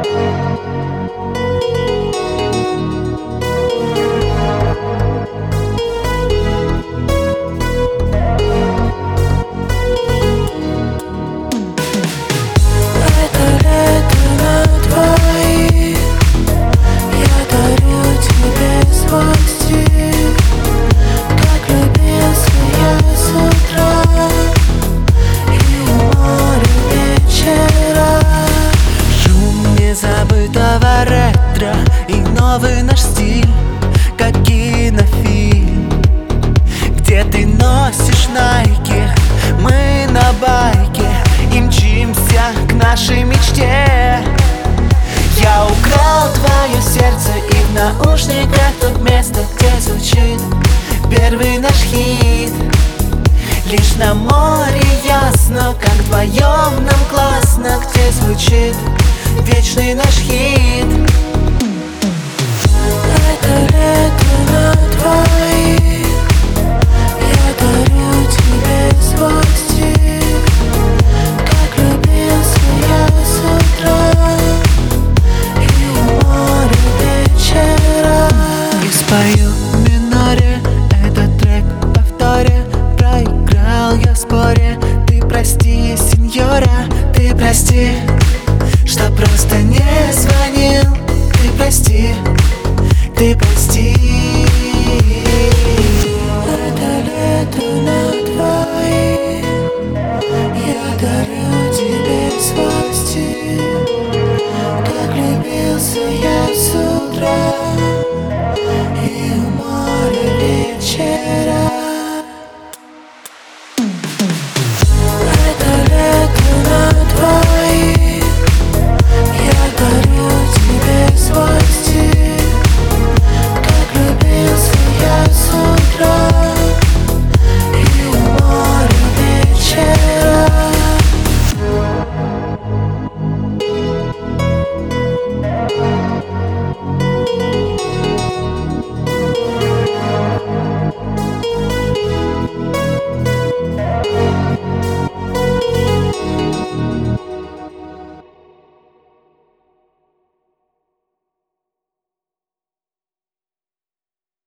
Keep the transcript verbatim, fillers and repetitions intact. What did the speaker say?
Забытого ретро и новый наш стиль, как кинофильм, где ты носишь найки, мы на байке и мчимся к нашей мечте. Я украл твое сердце, и в наушниках тут место, где звучит первый наш хит. Лишь на море ясно, как вдвоем нам классно, где звучит вечный наш хит. Это лето на двоих, я дарю тебе свой стиль, как влюбился я с утра и в море вечера. И спою в миноре этот трек в повторе, проиграл я в споре.